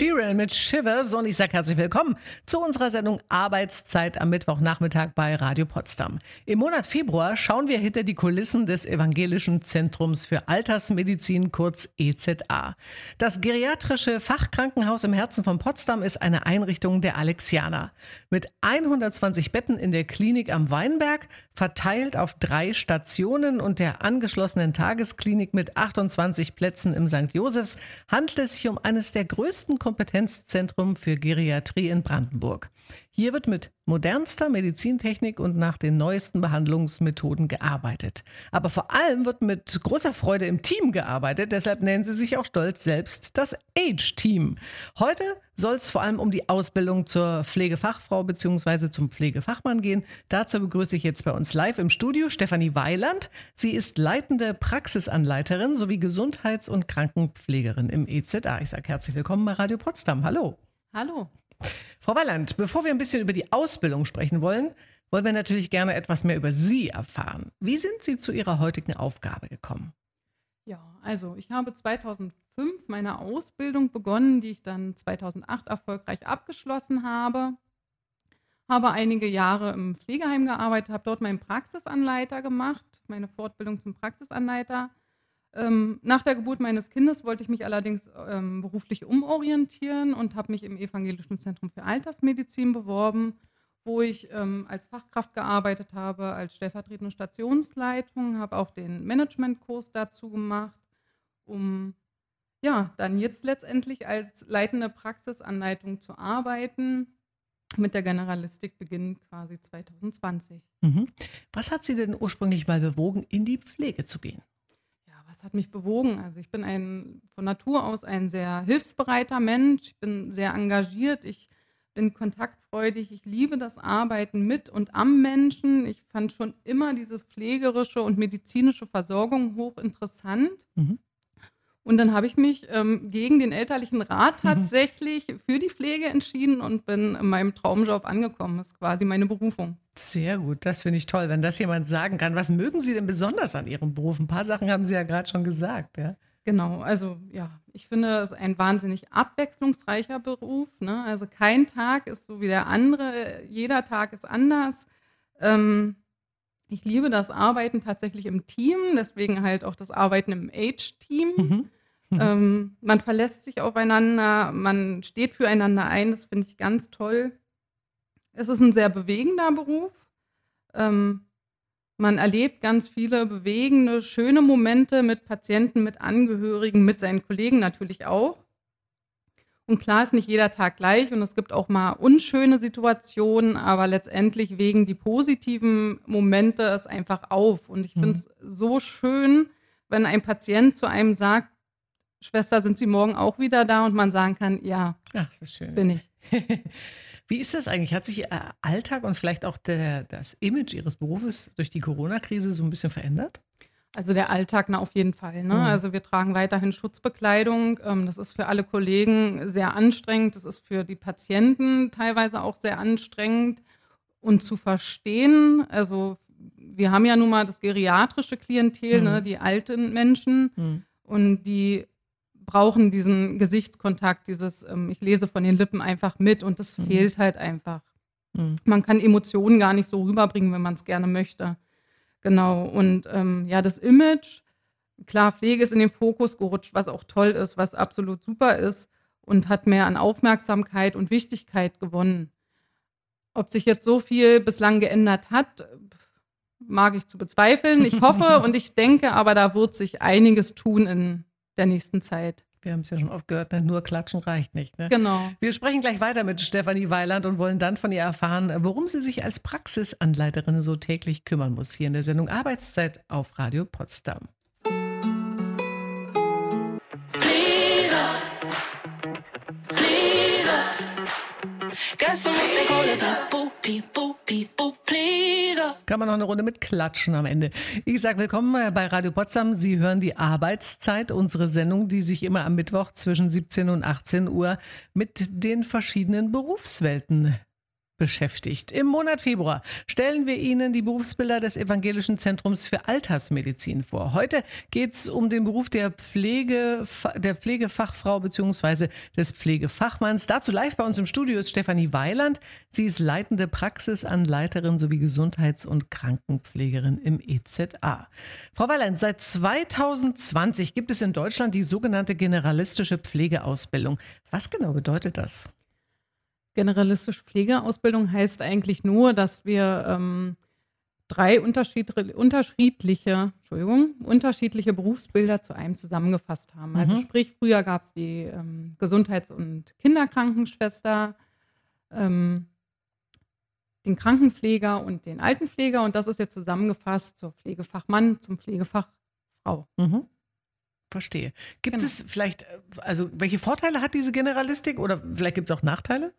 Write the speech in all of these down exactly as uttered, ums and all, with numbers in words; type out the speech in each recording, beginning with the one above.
Sheeran mit Shivers und ich sage herzlich willkommen zu unserer Sendung Arbeitszeit am Mittwochnachmittag bei Radio Potsdam. Im Monat Februar schauen wir hinter die Kulissen des Evangelischen Zentrums für Altersmedizin, kurz E Z A. Das geriatrische Fachkrankenhaus im Herzen von Potsdam ist eine Einrichtung der Alexianer. Mit hundertzwanzig Betten in der Klinik am Weinberg, verteilt auf drei Stationen und der angeschlossenen Tagesklinik mit achtundzwanzig Plätzen im Sankt Josephs handelt es sich um eines der größten Kompetenzzentren für Geriatrie in Brandenburg. Hier wird mit modernster Medizintechnik und nach den neuesten Behandlungsmethoden gearbeitet. Aber vor allem wird mit großer Freude im Team gearbeitet, deshalb nennen sie sich auch stolz selbst das Age-Team. Heute soll es vor allem um die Ausbildung zur Pflegefachfrau bzw. zum Pflegefachmann gehen. Dazu begrüße ich jetzt bei uns live im Studio Stefanie Weiland. Sie ist leitende Praxisanleiterin sowie Gesundheits- und Krankenpflegerin im E Z A. Ich sage herzlich willkommen bei Radio Potsdam. Hallo. Hallo. Frau Weiland, bevor wir ein bisschen über die Ausbildung sprechen wollen, wollen wir natürlich gerne etwas mehr über Sie erfahren. Wie sind Sie zu Ihrer heutigen Aufgabe gekommen? Ja, also ich habe zweitausendfünf meine Ausbildung begonnen, die ich dann zweitausendacht erfolgreich abgeschlossen habe. Habe einige Jahre im Pflegeheim gearbeitet, habe dort meinen Praxisanleiter gemacht, meine Fortbildung zum Praxisanleiter. Ähm, nach der Geburt meines Kindes wollte ich mich allerdings ähm, beruflich umorientieren und habe mich im Evangelischen Zentrum für Altersmedizin beworben, wo ich ähm, als Fachkraft gearbeitet habe, als stellvertretende Stationsleitung, habe auch den Managementkurs dazu gemacht, um ja, dann jetzt letztendlich als leitende Praxisanleitung zu arbeiten. Mit der Generalistik beginnend quasi zweitausendzwanzig. Mhm. Was hat Sie denn ursprünglich mal bewogen, in die Pflege zu gehen? Was hat mich bewogen? Also ich bin ein, von Natur aus ein sehr hilfsbereiter Mensch. Ich bin sehr engagiert. Ich bin kontaktfreudig. Ich liebe das Arbeiten mit und am Menschen. Ich fand schon immer diese pflegerische und medizinische Versorgung hochinteressant. Mhm. Und dann habe ich mich ähm, gegen den elterlichen Rat tatsächlich mhm. für die Pflege entschieden und bin in meinem Traumjob angekommen. Das ist quasi meine Berufung. Sehr gut, das finde ich toll, wenn das jemand sagen kann. Was mögen Sie denn besonders an Ihrem Beruf? Ein paar Sachen haben Sie ja gerade schon gesagt. Ja? Genau, also ja, ich finde es ein wahnsinnig abwechslungsreicher Beruf. Ne? Also kein Tag ist so wie der andere, jeder Tag ist anders. Ähm, Ich liebe das Arbeiten tatsächlich im Team, deswegen halt auch das Arbeiten im Age-Team. Mhm. Mhm. Ähm, man verlässt sich aufeinander, man steht füreinander ein, das finde ich ganz toll. Es ist ein sehr bewegender Beruf. Ähm, man erlebt ganz viele bewegende, schöne Momente mit Patienten, mit Angehörigen, mit seinen Kollegen natürlich auch. Und klar ist nicht jeder Tag gleich und es gibt auch mal unschöne Situationen, aber letztendlich wägen die positiven Momente es einfach auf. Und ich finde es mhm. so schön, wenn ein Patient zu einem sagt, Schwester, sind Sie morgen auch wieder da? Und man sagen kann, ja, ach, das ist schön. Bin ich. Wie ist das eigentlich? Hat sich Ihr Alltag und vielleicht auch der, das Image Ihres Berufes durch die Corona-Krise so ein bisschen verändert? Also der Alltag, na auf jeden Fall. Ne? Mhm. Also wir tragen weiterhin Schutzbekleidung. Das ist für alle Kollegen sehr anstrengend. Das ist für die Patienten teilweise auch sehr anstrengend. Und zu verstehen, also wir haben ja nun mal das geriatrische Klientel, mhm. ne, die alten Menschen. Mhm. Und die brauchen diesen Gesichtskontakt, dieses, ich lese von den Lippen einfach mit. Und das mhm. fehlt halt einfach. Mhm. Man kann Emotionen gar nicht so rüberbringen, wenn man es gerne möchte. Genau, und ähm, ja, das Image, klar, Pflege ist in den Fokus gerutscht, was auch toll ist, was absolut super ist und hat mehr an Aufmerksamkeit und Wichtigkeit gewonnen. Ob sich jetzt so viel bislang geändert hat, mag ich zu bezweifeln. Ich hoffe und ich denke, aber da wird sich einiges tun in der nächsten Zeit. Wir haben es ja schon oft gehört, ne? Nur klatschen reicht nicht. Ne? Genau. Wir sprechen gleich weiter mit Stefanie Weiland und wollen dann von ihr erfahren, worum sie sich als Praxisanleiterin so täglich kümmern muss. Hier in der Sendung Arbeitszeit auf Radio Potsdam. Kann man noch eine Runde mit Klatschen am Ende. Ich sage willkommen bei Radio Potsdam. Sie hören die Arbeitszeit, unsere Sendung, die sich immer am Mittwoch zwischen siebzehn und achtzehn Uhr mit den verschiedenen Berufswelten beschäftigt. Im Monat Februar stellen wir Ihnen die Berufsbilder des Evangelischen Zentrums für Altersmedizin vor. Heute geht es um den Beruf der, Pflege, der Pflegefachfrau bzw. des Pflegefachmanns. Dazu live bei uns im Studio ist Stefanie Weiland. Sie ist leitende Praxisanleiterin sowie Gesundheits- und Krankenpflegerin im E Z A. Frau Weiland, seit zweitausendzwanzig gibt es in Deutschland die sogenannte generalistische Pflegeausbildung. Was genau bedeutet das? Generalistische Pflegeausbildung heißt eigentlich nur, dass wir ähm, drei unterschied- unterschiedliche, Entschuldigung, unterschiedliche Berufsbilder zu einem zusammengefasst haben. Also Mhm. sprich, früher gab es die ähm, Gesundheits- und Kinderkrankenschwester, ähm, den Krankenpfleger und den Altenpfleger, und das ist jetzt zusammengefasst zur Pflegefachmann, zum Pflegefachfrau. Mhm. Verstehe. Gibt Genau. es vielleicht, also welche Vorteile hat diese Generalistik oder vielleicht gibt es auch Nachteile?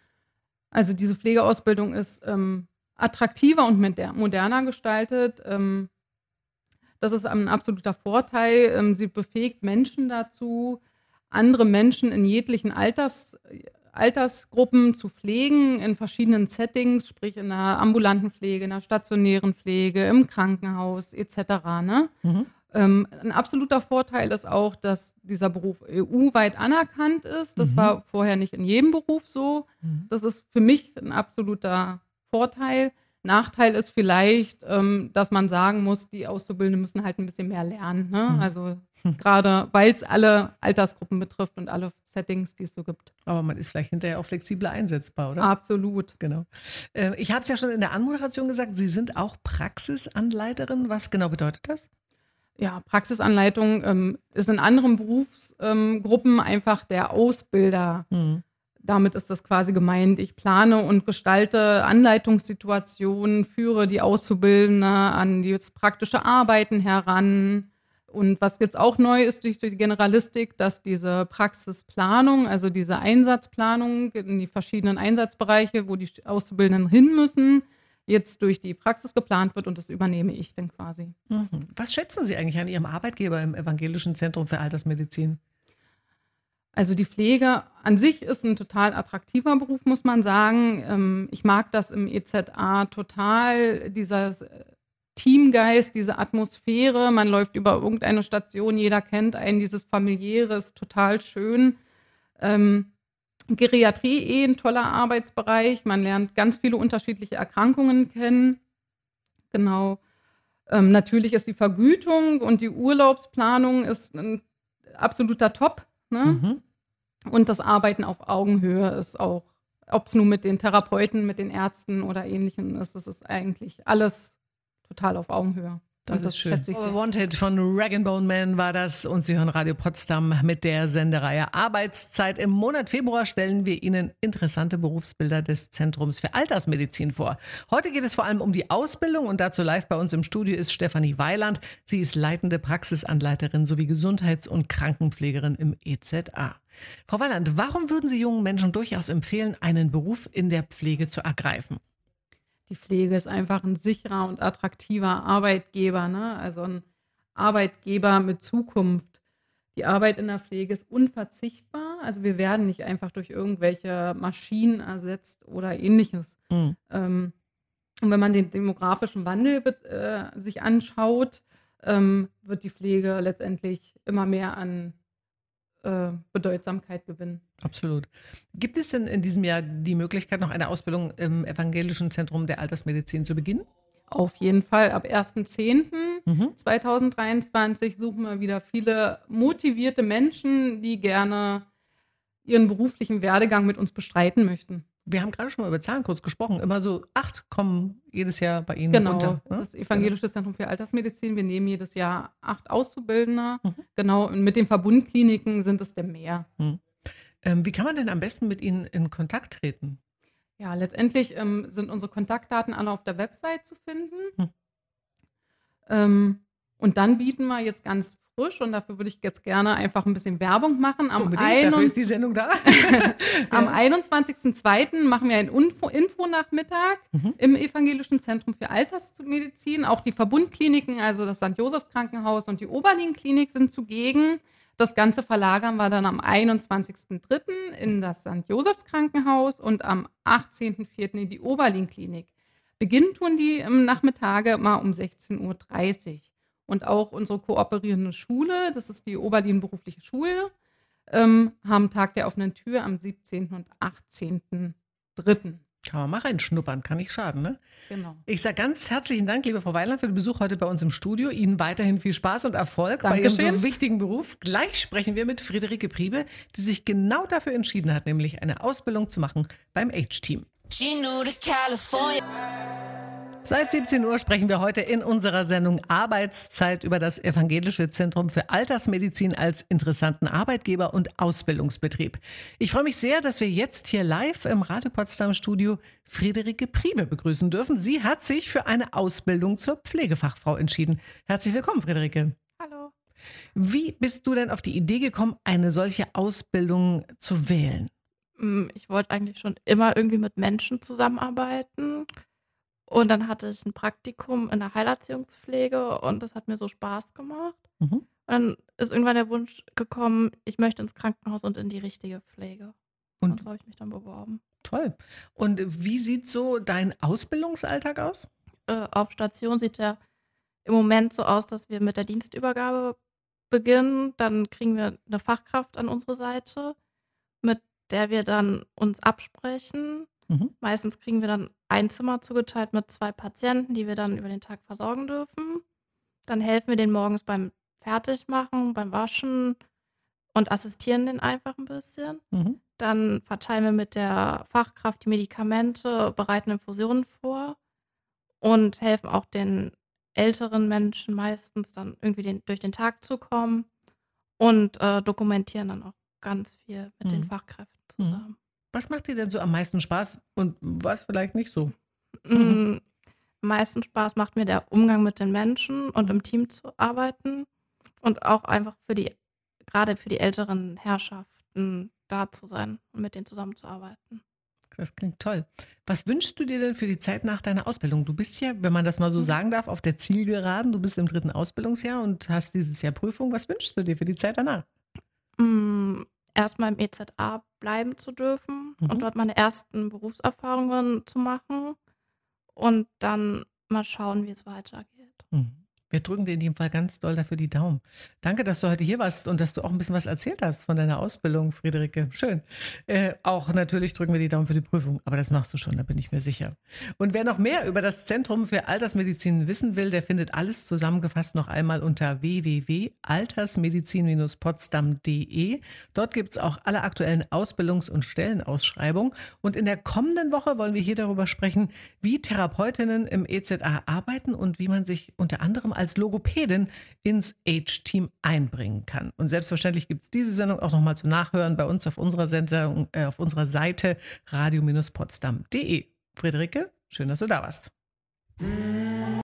Also diese Pflegeausbildung ist ähm, attraktiver und moder- moderner gestaltet. Ähm, das ist ein absoluter Vorteil. Ähm, sie befähigt Menschen dazu, andere Menschen in jeglichen Alters, Altersgruppen zu pflegen, in verschiedenen Settings, sprich in der ambulanten Pflege, in der stationären Pflege, im Krankenhaus et cetera. Ne? Mhm. Ähm, ein absoluter Vorteil ist auch, dass dieser Beruf E U-weit anerkannt ist. Das Mhm. war vorher nicht in jedem Beruf so. Mhm. Das ist für mich ein absoluter Vorteil. Nachteil ist vielleicht, ähm, dass man sagen muss, die Auszubildenden müssen halt ein bisschen mehr lernen. Ne? Mhm. Also gerade, weil es alle Altersgruppen betrifft und alle Settings, die es so gibt. Aber man ist vielleicht hinterher auch flexibler einsetzbar, oder? Absolut. Genau. Äh, ich habe es ja schon in der Anmoderation gesagt, Sie sind auch Praxisanleiterin. Was genau bedeutet das? Ja, Praxisanleitung ähm, ist in anderen Berufsgruppen ähm, einfach der Ausbilder. Mhm. Damit ist das quasi gemeint. Ich plane und gestalte Anleitungssituationen, führe die Auszubildende an das praktische Arbeiten heran. Und was jetzt auch neu ist durch die Generalistik, dass diese Praxisplanung, also diese Einsatzplanung in die verschiedenen Einsatzbereiche, wo die Auszubildenden hin müssen, jetzt durch die Praxis geplant wird, und das übernehme ich dann quasi. Mhm. Was schätzen Sie eigentlich an Ihrem Arbeitgeber im Evangelischen Zentrum für Altersmedizin? Also die Pflege an sich ist ein total attraktiver Beruf, muss man sagen. Ähm, ich mag das im E Z A total, dieser Teamgeist, diese Atmosphäre. Man läuft über irgendeine Station, jeder kennt einen, dieses Familiäre ist total schön. Ähm, Geriatrie eh ein toller Arbeitsbereich. Man lernt ganz viele unterschiedliche Erkrankungen kennen. Genau. Ähm, natürlich ist die Vergütung und die Urlaubsplanung ist ein absoluter Top. Ne? Mhm. Und das Arbeiten auf Augenhöhe ist auch, ob es nun mit den Therapeuten, mit den Ärzten oder Ähnlichem ist, das ist eigentlich alles total auf Augenhöhe. Das, Und ist schön. schätze ich sehr. Wanted von Rag and Bone Man war das, und Sie hören Radio Potsdam mit der Sendereihe Arbeitszeit. Im Monat Februar stellen wir Ihnen interessante Berufsbilder des Zentrums für Altersmedizin vor. Heute geht es vor allem um die Ausbildung, und dazu live bei uns im Studio ist Stefanie Weiland. Sie ist leitende Praxisanleiterin sowie Gesundheits- und Krankenpflegerin im E Z A. Frau Weiland, warum würden Sie jungen Menschen durchaus empfehlen, einen Beruf in der Pflege zu ergreifen? Die Pflege ist einfach ein sicherer und attraktiver Arbeitgeber, ne? Also ein Arbeitgeber mit Zukunft. Die Arbeit in der Pflege ist unverzichtbar. Also wir werden nicht einfach durch irgendwelche Maschinen ersetzt oder Ähnliches. Mhm. Ähm, und wenn man den demografischen Wandel äh, sich anschaut, ähm, wird die Pflege letztendlich immer mehr an äh, Bedeutsamkeit gewinnen. Absolut. Gibt es denn in diesem Jahr die Möglichkeit, noch eine Ausbildung im Evangelischen Zentrum der Altersmedizin zu beginnen? Auf jeden Fall. Ab ersten zehnten Mhm. zweitausenddreiundzwanzig suchen wir wieder viele motivierte Menschen, die gerne ihren beruflichen Werdegang mit uns bestreiten möchten. Wir haben gerade schon mal über Zahlen kurz gesprochen. Immer so acht kommen jedes Jahr bei Ihnen Genau, runter. Ne? das Evangelische Zentrum für Altersmedizin. Wir nehmen jedes Jahr acht Auszubildende. Mhm. Genau, und mit den Verbundkliniken sind es denn mehr. Mhm. Ähm, wie kann man denn am besten mit Ihnen in Kontakt treten? Ja, letztendlich ähm, sind unsere Kontaktdaten alle auf der Website zu finden. Hm. Ähm, und dann bieten wir jetzt ganz frisch, und dafür würde ich jetzt gerne einfach ein bisschen Werbung machen. Am, Unbedingt, dafür ist die Sendung da. Am Ja. einundzwanzigsten zweiten machen wir einen Info- Infonachmittag Mhm. im Evangelischen Zentrum für Altersmedizin. Auch die Verbundkliniken, also das Sankt Josephs Krankenhaus und die Oberlin Klinik sind zugegen. Das Ganze verlagern wir dann am einundzwanzigsten dritten in das Sankt Josephs Krankenhaus und am achtzehnten vierten in die Oberlin-Klinik. Beginnen tun die ähm, Nachmittage immer um sechzehn Uhr dreißig. Und auch unsere kooperierende Schule, das ist die Oberlin Berufliche Schule, ähm, haben Tag der offenen Tür am siebzehnten und achtzehnten dritten Kann man mal reinschnuppern, kann nicht schaden, ne? Genau. Ich sage ganz herzlichen Dank, liebe Frau Weiland, für den Besuch heute bei uns im Studio. Ihnen weiterhin viel Spaß und Erfolg bei Ihrem Dankeschön. so wichtigen Beruf. Gleich sprechen wir mit Friederike Priebe, die sich genau dafür entschieden hat, nämlich eine Ausbildung zu machen beim H-Team. Seit siebzehn Uhr sprechen wir heute in unserer Sendung Arbeitszeit über das Evangelische Zentrum für Altersmedizin als interessanten Arbeitgeber und Ausbildungsbetrieb. Ich freue mich sehr, dass wir jetzt hier live im Radio Potsdam Studio Friederike Priebe begrüßen dürfen. Sie hat sich für eine Ausbildung zur Pflegefachfrau entschieden. Herzlich willkommen, Friederike. Hallo. Wie bist du denn auf die Idee gekommen, eine solche Ausbildung zu wählen? Ich wollte eigentlich schon immer irgendwie mit Menschen zusammenarbeiten. Und dann hatte ich ein Praktikum in der Heilerziehungspflege und das hat mir so Spaß gemacht. Mhm. Und dann ist irgendwann der Wunsch gekommen, ich möchte ins Krankenhaus und in die richtige Pflege. Und, und so habe ich mich dann beworben. Toll. Und wie sieht so dein Ausbildungsalltag aus? Äh, auf Station sieht der im Moment so aus, dass wir mit der Dienstübergabe beginnen. Dann kriegen wir eine Fachkraft an unsere Seite, mit der wir dann uns absprechen. Mhm. Meistens kriegen wir dann ein Zimmer zugeteilt mit zwei Patienten, die wir dann über den Tag versorgen dürfen. Dann helfen wir denen morgens beim Fertigmachen, beim Waschen und assistieren denen einfach ein bisschen. Mhm. Dann verteilen wir mit der Fachkraft die Medikamente, bereiten Infusionen vor und helfen auch den älteren Menschen meistens dann irgendwie den, durch den Tag zu kommen und äh, dokumentieren dann auch ganz viel mit Mhm. den Fachkräften zusammen. Was macht dir denn so am meisten Spaß und was vielleicht nicht so? Mhm. Am meisten Spaß macht mir der Umgang mit den Menschen und im Team zu arbeiten und auch einfach für die, gerade für die älteren Herrschaften da zu sein und mit denen zusammenzuarbeiten. Das klingt toll. Was wünschst du dir denn für die Zeit nach deiner Ausbildung? Du bist ja, wenn man das mal so Mhm. sagen darf, auf der Zielgeraden. Du bist im dritten Ausbildungsjahr und hast dieses Jahr Prüfung. Was wünschst du dir für die Zeit danach? Mm, Erstmal im E Z A bleiben zu dürfen Mhm. und dort meine ersten Berufserfahrungen zu machen und dann mal schauen, wie es weitergeht. Mhm. Wir drücken dir in jedem Fall ganz doll dafür die Daumen. Danke, dass du heute hier warst und dass du auch ein bisschen was erzählt hast von deiner Ausbildung, Friederike. Schön. Äh, auch natürlich drücken wir die Daumen für die Prüfung, aber das machst du schon, da bin ich mir sicher. Und wer noch mehr über das Zentrum für Altersmedizin wissen will, der findet alles zusammengefasst noch einmal unter w w w punkt altersmedizin Bindestrich potsdam punkt d e. Dort gibt es auch alle aktuellen Ausbildungs- und Stellenausschreibungen. Und in der kommenden Woche wollen wir hier darüber sprechen, wie Therapeutinnen im E Z A arbeiten und wie man sich unter anderem als Logopädin ins H-Team einbringen kann. Und selbstverständlich gibt es diese Sendung auch nochmal zum Nachhören bei uns auf unserer Sendung, äh, auf unserer Seite radio Bindestrich potsdam punkt d e. Friederike, schön, dass du da warst.